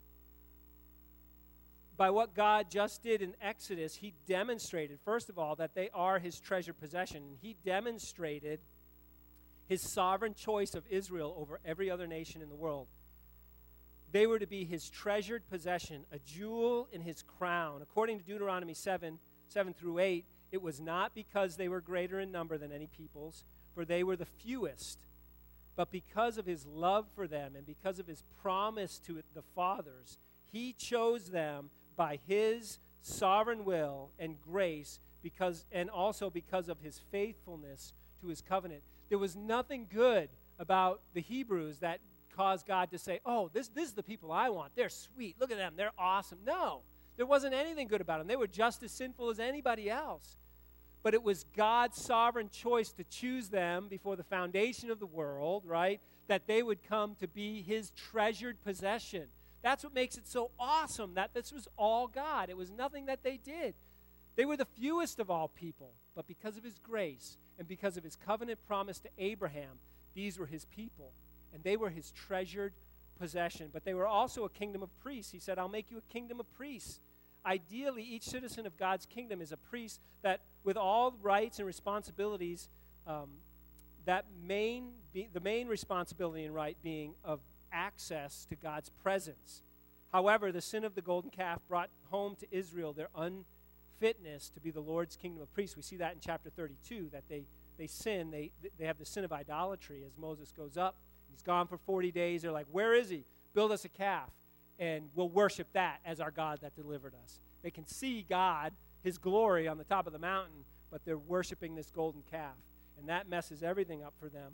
by what God just did in Exodus, he demonstrated, first of all, that they are his treasured possession. He demonstrated his sovereign choice of Israel over every other nation in the world. They were to be his treasured possession, a jewel in his crown. According to Deuteronomy seven, seven through eight, it was not because they were greater in number than any peoples, for they were the fewest, but because of his love for them and because of his promise to the fathers, he chose them by his sovereign will and grace, because and also because of his faithfulness to his covenant. There was nothing good about the Hebrews that caused God to say, oh, this, this is the people I want. They're sweet. Look at them. They're awesome. No, there wasn't anything good about them. They were just as sinful as anybody else. But it was God's sovereign choice to choose them before the foundation of the world, right, that they would come to be his treasured possession. That's what makes it so awesome, that this was all God. It was nothing that they did. They were the fewest of all people, but because of his grace and because of his covenant promise to Abraham, these were his people, and they were his treasured possession. But they were also a kingdom of priests. He said, I'll make you a kingdom of priests. Ideally, each citizen of God's kingdom is a priest that, with all rights and responsibilities, um, that main be, the main responsibility and right being of access to God's presence. However, the sin of the golden calf brought home to Israel their unfitness to be the Lord's kingdom of priests. We see that in chapter thirty-two, that they, they sin. They, they have the sin of idolatry as Moses goes up. He's gone for forty days. They're like, where is he? Build us a calf, and we'll worship that as our God that delivered us. They can see God, his glory on the top of the mountain, but they're worshiping this golden calf, and that messes everything up for them.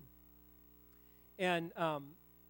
And um,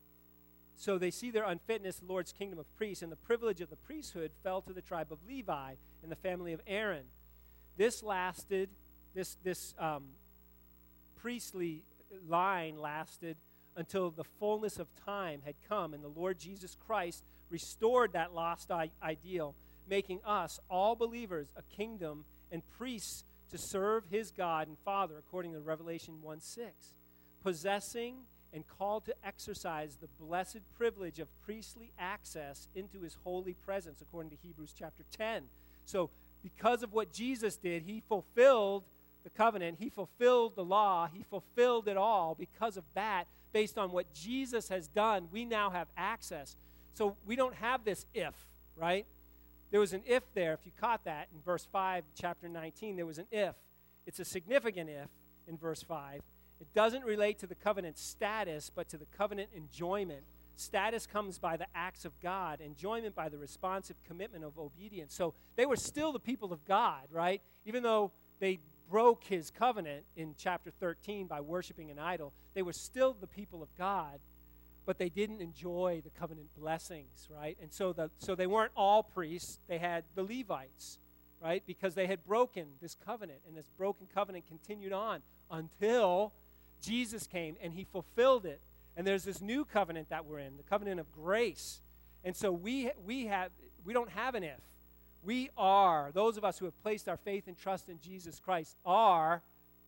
so they see their unfitness, the Lord's kingdom of priests, and the privilege of the priesthood fell to the tribe of Levi and the family of Aaron. This lasted, this, this um, priestly line lasted until the fullness of time had come, and the Lord Jesus Christ restored that lost I- ideal, making us, all believers, a kingdom and priests to serve his God and Father, according to Revelation one six, possessing and called to exercise the blessed privilege of priestly access into his holy presence, according to Hebrews chapter ten. So because of what Jesus did, he fulfilled the covenant, he fulfilled the law, he fulfilled it all. Because of that, based on what Jesus has done, we now have access. So we don't have this if, right? There was an if there. If you caught that in verse five, chapter nineteen, there was an if. It's a significant if in verse five. It doesn't relate to the covenant status, but to the covenant enjoyment. Status comes by the acts of God, enjoyment by the responsive commitment of obedience. So they were still the people of God, right? Even though they broke his covenant in chapter thirteen by worshiping an idol, they were still the people of God, but they didn't enjoy the covenant blessings, right? And so the so they weren't all priests. They had the Levites, right? Because they had broken this covenant, and this broken covenant continued on until Jesus came and he fulfilled it. And there's this new covenant that we're in, the covenant of grace. And so we we have we don't have an if. We are, those of us who have placed our faith and trust in Jesus Christ, are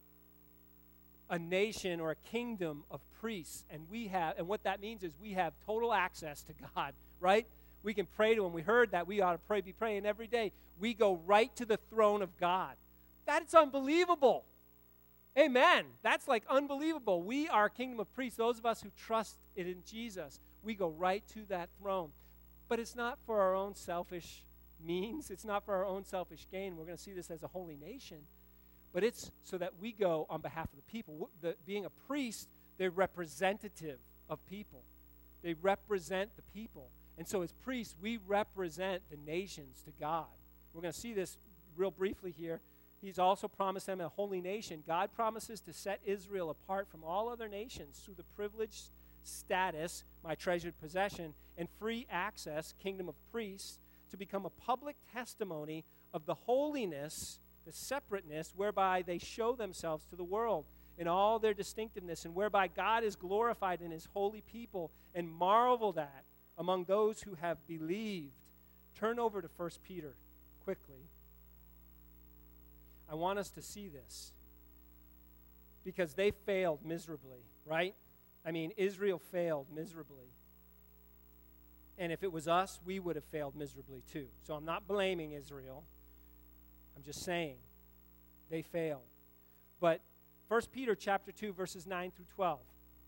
a nation or a kingdom of priests. And we have, and what that means is we have total access to God, right? We can pray to him. We heard that we ought to pray, be praying every day. We go right to the throne of God. That's unbelievable. Amen. That's like unbelievable. We are a kingdom of priests. Those of us who trust it in Jesus, we go right to that throne. But it's not for our own selfish means. It's not for our own selfish gain. We're going to see this as a holy nation. But it's so that we go on behalf of the people. The, being a priest, they're representative of people. They represent the people. And so as priests, we represent the nations to God. We're going to see this real briefly here. He's also promised them a holy nation. God promises to set Israel apart from all other nations through the privileged status, my treasured possession, and free access, kingdom of priests, to become a public testimony of the holiness, the separateness, whereby they show themselves to the world in all their distinctiveness, and whereby God is glorified in his holy people and marveled at among those who have believed. Turn over to First Peter quickly. I want us to see this because they failed miserably, right? I mean, Israel failed miserably. And if it was us, we would have failed miserably too. So I'm not blaming Israel. I'm just saying they failed. But First Peter chapter two, verses nine through twelve.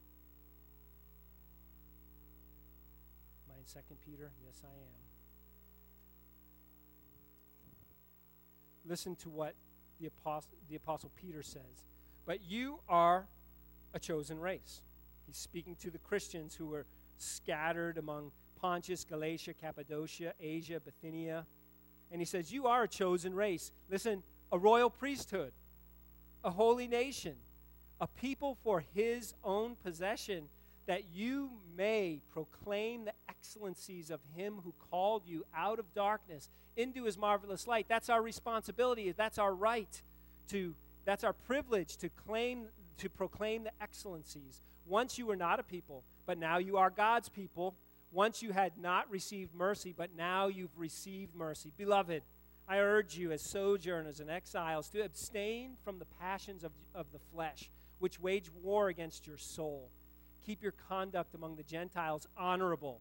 Am I in Second Peter? Yes, I am. Listen to what the apostle, the apostle Peter says. But you are a chosen race. He's speaking to the Christians who were scattered among Pontus, Galatia, Cappadocia, Asia, Bithynia. And he says, you are a chosen race. Listen, a royal priesthood, a holy nation, a people for his own possession, that you may proclaim the excellencies of him who called you out of darkness into his marvelous light. That's our responsibility. That's our right to, that's our privilege to claim, to proclaim the excellencies. Once you were not a people, but now you are God's people. Once you had not received mercy, but now you've received mercy. Beloved, I urge you as sojourners and exiles to abstain from the passions of, of the flesh, which wage war against your soul. Keep your conduct among the Gentiles honorable,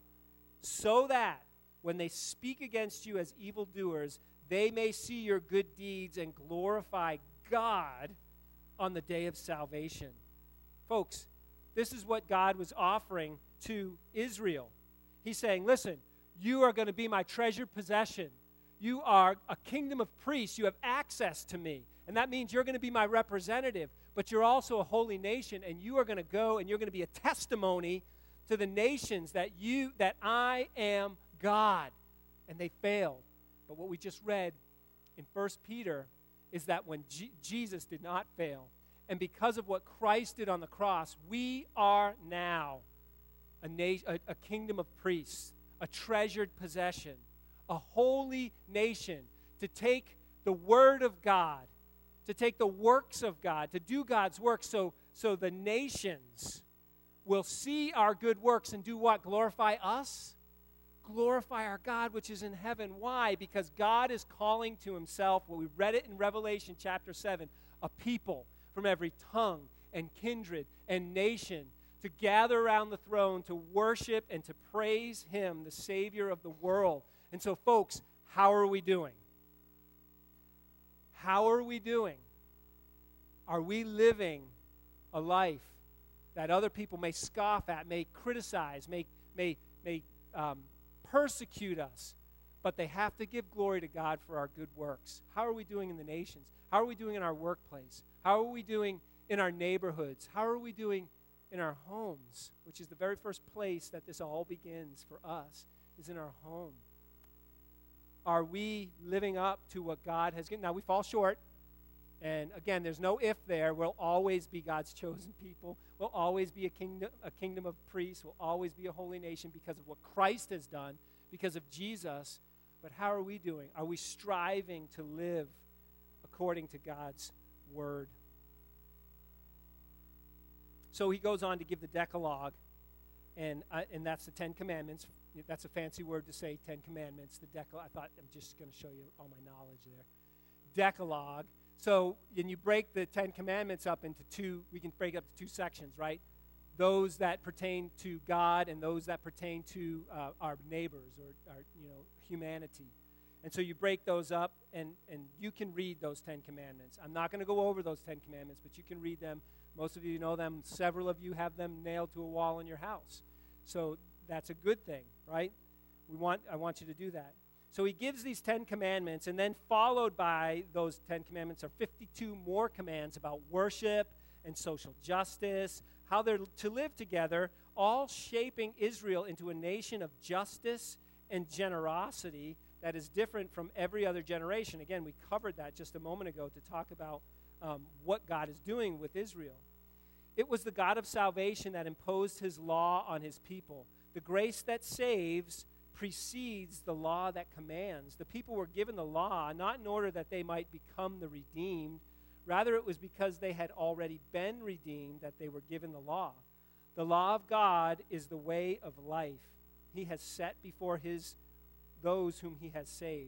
so that when they speak against you as evildoers, they may see your good deeds and glorify God on the day of salvation. Folks, this is what God was offering to Israel. He's saying, listen, you are going to be my treasured possession. You are a kingdom of priests. You have access to me. And that means you're going to be my representative. But you're also a holy nation, and you are going to go and you're going to be a testimony to the nations that you that I am God. And they failed. But what we just read in First Peter is that when G- Jesus did not fail, and because of what Christ did on the cross, we are now a, na- a, a kingdom of priests, a treasured possession, a holy nation, to take the word of God, to take the works of God, to do God's work so, so the nations will see our good works and do what? Glorify us? Glorify our God which is in heaven. Why? Because God is calling to himself, well, we read it in Revelation chapter seven, a people from every tongue and kindred and nation to gather around the throne to worship and to praise him, the Savior of the world. And so, folks, how are we doing? How are we doing? Are we living a life that other people may scoff at, may criticize, may, may, may um, persecute us, but they have to give glory to God for our good works? How are we doing in the nations? How are we doing in our workplace? How are we doing in our neighborhoods? How are we doing in our homes, which is the very first place that this all begins for us, is in our home? Are we living up to what God has given? Now, we fall short. And again, there's no if there. We'll always be God's chosen people. We'll always be a kingdom, a kingdom of priests. We'll always be a holy nation because of what Christ has done, because of Jesus. But how are we doing? Are we striving to live according to God's word? So he goes on to give the Decalogue, and uh, and that's the Ten Commandments. That's a fancy word to say Ten Commandments. The Decalogue. I thought I'm just going to show you all my knowledge there. Decalogue. So, and you break the Ten Commandments up into two, we can break up to two sections, right? Those that pertain to God and those that pertain to uh, our neighbors or our, you know, humanity. And so you break those up, and, and you can read those Ten Commandments. I'm not going to go over those Ten Commandments, but you can read them. Most of you know them. Several of you have them nailed to a wall in your house. So that's a good thing, right? We want, I want you to do that. So he gives these Ten Commandments, and then followed by those Ten Commandments are fifty-two more commands about worship and social justice, how they're to live together, all shaping Israel into a nation of justice and generosity that is different from every other generation. Again, we covered that just a moment ago to talk about um, what God is doing with Israel. It was the God of salvation that imposed his law on his people. The grace that saves precedes the law that commands. The people were given the law not in order that they might become the redeemed. Rather, it was because they had already been redeemed that they were given the law. The law of God is the way of life. He has set before his those whom he has saved.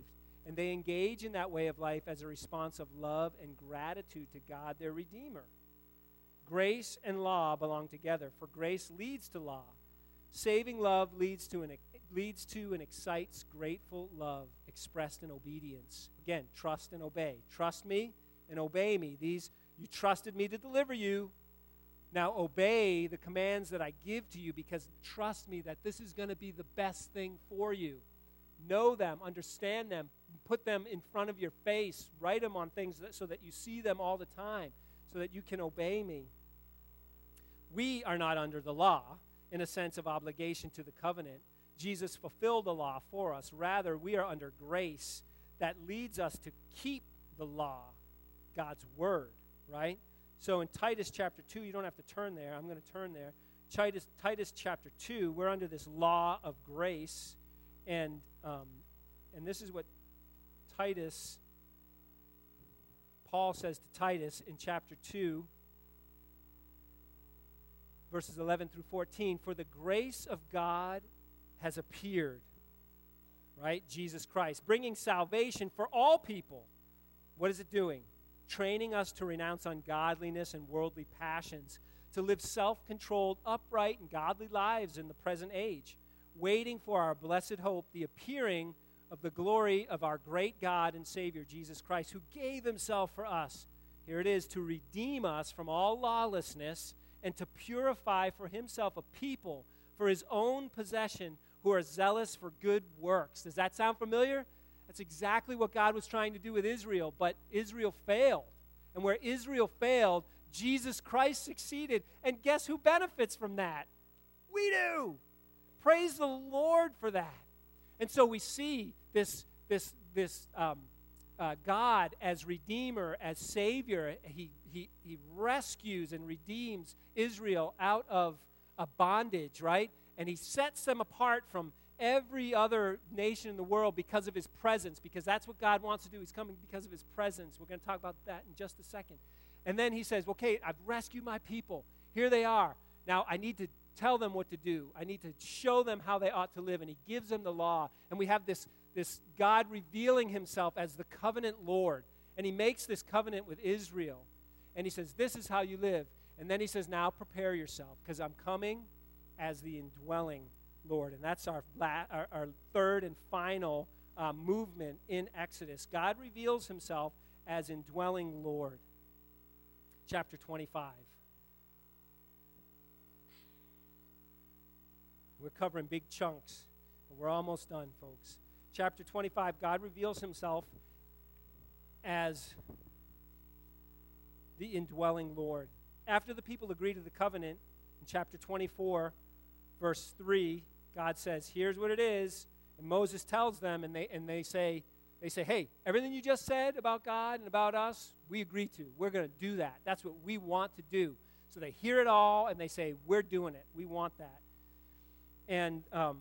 and they engage in that way of life as a response of love and gratitude to God, their Redeemer. Grace and law belong together, for grace leads to law. Saving love leads to an leads to and excites grateful love expressed in obedience. Again, trust and obey. Trust me and obey me. These you trusted me to deliver you. Now obey the commands that I give to you, because trust me that this is going to be the best thing for you. Know them, understand them, put them in front of your face, write them on things that, so that you see them all the time, so that you can obey me. We are not under the law in a sense of obligation to the covenant. Jesus fulfilled the law for us. Rather, we are under grace that leads us to keep the law, God's word, right? So in Titus chapter two, you don't have to turn there. I'm going to turn there. Titus, Titus chapter two, we're under this law of grace. And, um, and this is what Titus, Paul says to Titus in chapter two, verses eleven through fourteen. For the grace of God has appeared, right? Jesus Christ, bringing salvation for all people. What is it doing? Training us to renounce ungodliness and worldly passions, to live self-controlled, upright, and godly lives in the present age, waiting for our blessed hope, the appearing of the glory of our great God and Savior, Jesus Christ, who gave himself for us. Here it is, to redeem us from all lawlessness and to purify for himself a people for his own possession who are zealous for good works. Does that sound familiar? That's exactly what God was trying to do with Israel, but Israel failed. And where Israel failed, Jesus Christ succeeded. And guess who benefits from that? We do. Praise the Lord for that. And so we see this, this, this um, uh, God as Redeemer, as Savior. He, he, he rescues and redeems Israel out of a bondage, right? And he sets them apart from every other nation in the world because of his presence, because that's what God wants to do. He's coming because of his presence. We're going to talk about that in just a second. And then he says, okay, I've rescued my people. Here they are. Now I need to tell them what to do. I need to show them how they ought to live. And he gives them the law. And we have this, this God revealing himself as the covenant Lord. And he makes this covenant with Israel. And he says, this is how you live. And then he says, now prepare yourself, because I'm coming as the indwelling Lord. And that's our, la- our, our third and final uh, movement in Exodus. God reveals himself as indwelling Lord. Chapter twenty-five. We're covering big chunks, but we're almost done, folks. Chapter twenty-five, God reveals himself as the indwelling Lord. After the people agree to the covenant, in chapter twenty-four, verse three, God says, here's what it is. And Moses tells them, and they and they say, they say, hey, everything you just said about God and about us, we agree to. We're going to do that. That's what we want to do. So they hear it all, and they say, we're doing it. We want that. And um,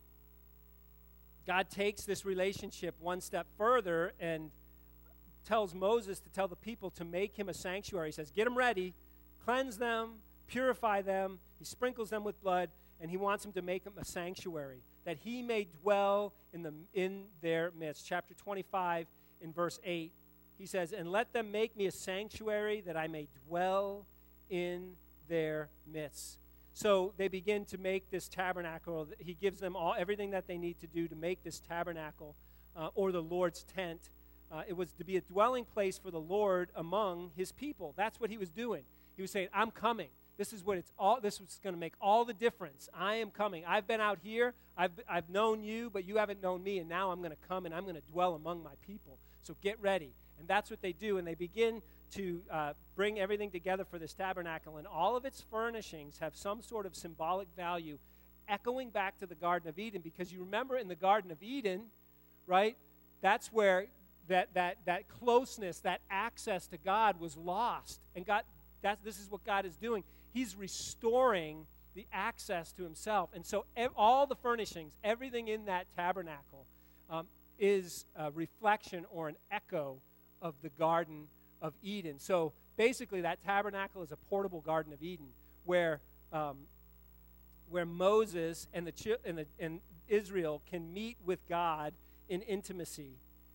God takes this relationship one step further and tells Moses to tell the people to make him a sanctuary. He says, get them ready, cleanse them, purify them. He sprinkles them with blood, and he wants them to make them a sanctuary, that he may dwell in the in their midst. Chapter twenty-five, in verse eight, he says, and let them make me a sanctuary that I may dwell in their midst. So they begin to make this tabernacle. He gives them all everything that they need to do to make this tabernacle, uh, or the Lord's tent. Uh, it was to be a dwelling place for the Lord among his people. That's what he was doing. He was saying, I'm coming. This is what it's all. This is going to make all the difference. I am coming. I've been out here. I've I've known you, but you haven't known me. And now I'm going to come and I'm going to dwell among my people. So get ready. And that's what they do. And they begin to uh, bring everything together for this tabernacle. And all of its furnishings have some sort of symbolic value, echoing back to the Garden of Eden. Because you remember in the Garden of Eden, right? That's where that that that closeness, that access to God was lost. And God, that this is what God is doing. He's restoring the access to himself. And so ev- all the furnishings, everything in that tabernacle um, is a reflection or an echo of the Garden of Eden. So basically that tabernacle is a portable Garden of Eden where um, where Moses and, the, chi- and, the, and Israel can meet with God in intimacy.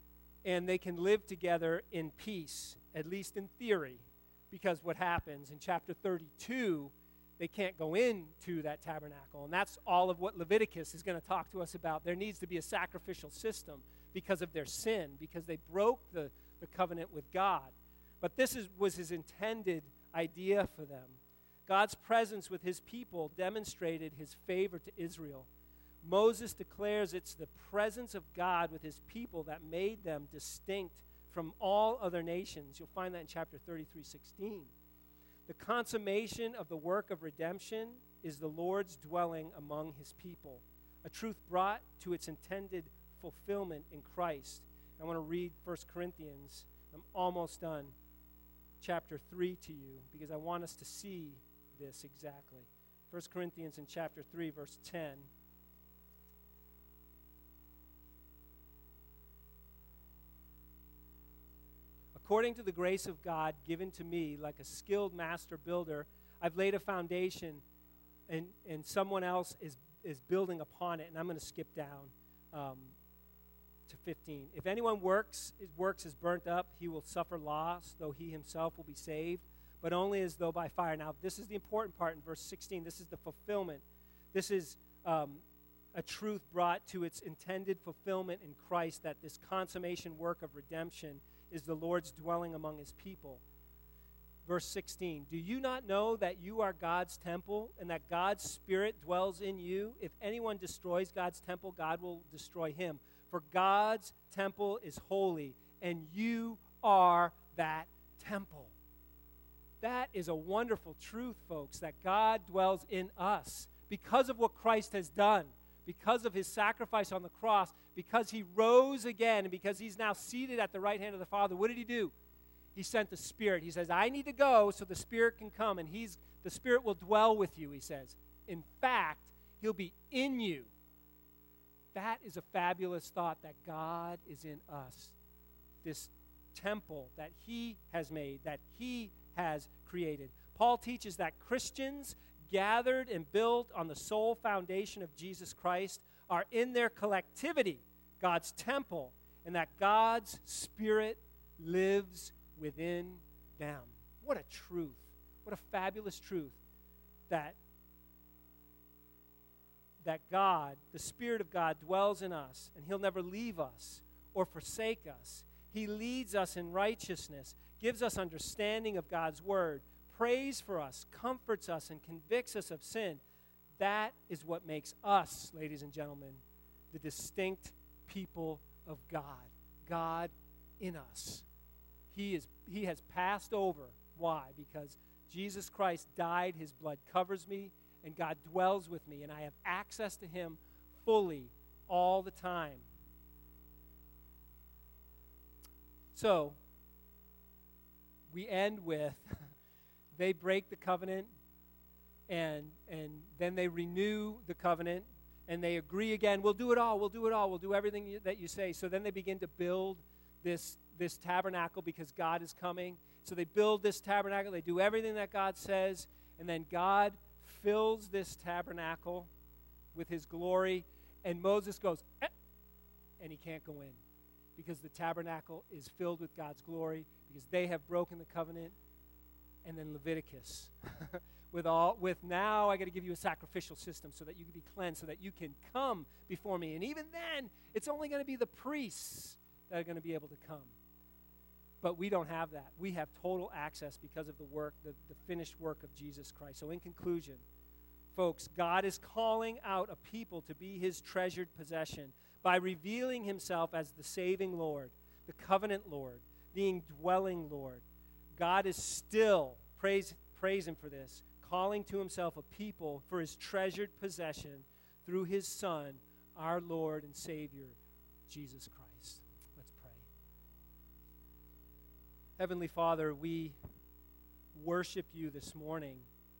and they can live together in peace, at least in theory, because what happens in chapter thirty-two, they can't go into that tabernacle, and that's all of what Leviticus is going to talk to us about. There needs to be a sacrificial system because of their sin, because they broke the, the covenant with God. But this is, was his intended idea for them. God's presence with his people demonstrated his favor to Israel. Moses declares it's the presence of God with his people that made them distinct from all other nations. You'll find that in chapter thirty-three sixteen. The consummation of the work of redemption is the Lord's dwelling among his people, a truth brought to its intended fulfillment in Christ. I want to read First Corinthians. I'm almost done. Chapter three to you, because I want us to see this exactly. First Corinthians in chapter three, verse ten. According to the grace of God given to me, like a skilled master builder, I've laid a foundation, and, and someone else is, is building upon it. And I'm going to skip down um, to fifteen. If anyone works, his works is burnt up, he will suffer loss, though he himself will be saved, but only as though by fire. Now, this is the important part in verse sixteen. This is the fulfillment. This is um, a truth brought to its intended fulfillment in Christ, that this consummation work of redemption is the Lord's dwelling among his people. Verse sixteen, do you not know that you are God's temple and that God's Spirit dwells in you? If anyone destroys God's temple, God will destroy him. For God's temple is holy, and you are that temple. That is a wonderful truth, folks, that God dwells in us because of what Christ has done, because of his sacrifice on the cross, because he rose again, and because he's now seated at the right hand of the Father. What did he do? He sent the Spirit. He says, I need to go so the Spirit can come, and he's the Spirit will dwell with you, he says. In fact, he'll be in you. That is a fabulous thought, that God is in us. This temple that he has made, that he has created. Paul teaches that Christians gathered and built on the sole foundation of Jesus Christ are in their collectivity God's temple, and that God's Spirit lives within them. What a truth. What a fabulous truth that that God, the Spirit of God, dwells in us, and he'll never leave us or forsake us. He leads us in righteousness, gives us understanding of God's word, prays for us, comforts us, and convicts us of sin. That is what makes us, ladies and gentlemen, the distinct people of God. God in us. He is he has passed over. Why? Because Jesus Christ died, his blood covers me, and God dwells with me, and I have access to him fully all the time. So, we end with, they break the covenant, and and then they renew the covenant, and they agree again, we'll do it all, we'll do it all, we'll do everything you, that you say. So then they begin to build this, this tabernacle because God is coming. So they build this tabernacle, they do everything that God says, and then God fills this tabernacle with his glory, and Moses goes, eh, and he can't go in because the tabernacle is filled with God's glory, because they have broken the covenant. And then Leviticus, with all, with now I got to give you a sacrificial system so that you can be cleansed, so that you can come before me. And even then, it's only going to be the priests that are going to be able to come. But we don't have that. We have total access because of the work, the, the finished work of Jesus Christ. So in conclusion, folks, God is calling out a people to be his treasured possession by revealing himself as the saving Lord, the covenant Lord, the indwelling Lord. God is still, praise, praise him for this, calling to himself a people for his treasured possession through his Son, our Lord and Savior, Jesus Christ. Let's pray. Heavenly Father, we worship you this morning,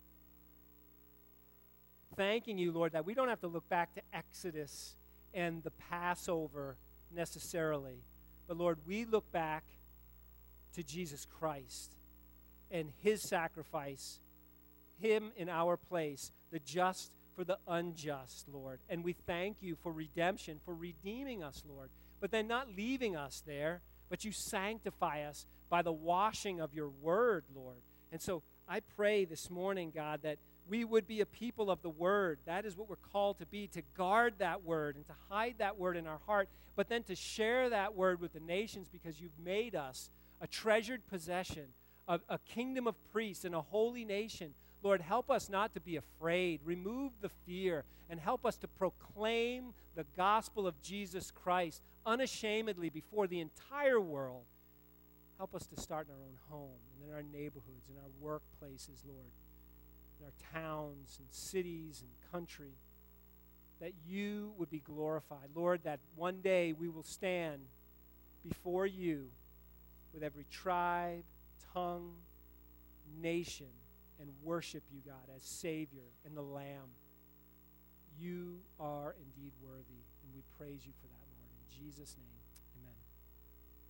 thanking you, Lord, that we don't have to look back to Exodus and the Passover necessarily, but Lord, we look back to Jesus Christ and his sacrifice, him in our place, the just for the unjust, Lord. And we thank you for redemption, for redeeming us, Lord, but then not leaving us there, but you sanctify us by the washing of your word, Lord. And so I pray this morning, God, that we would be a people of the word. That is what we're called to be, to guard that word and to hide that word in our heart, but then to share that word with the nations, because you've made us a treasured possession, a, a kingdom of priests and a holy nation. Lord, help us not to be afraid. Remove the fear and help us to proclaim the gospel of Jesus Christ unashamedly before the entire world. Help us to start in our own home and in our neighborhoods, in our workplaces, Lord, in our towns and cities and country, that you would be glorified. Lord, that one day we will stand before you with every tribe, tongue, nation, and worship you, God, as Savior and the Lamb. You are indeed worthy, and we praise you for that, Lord. In Jesus' name.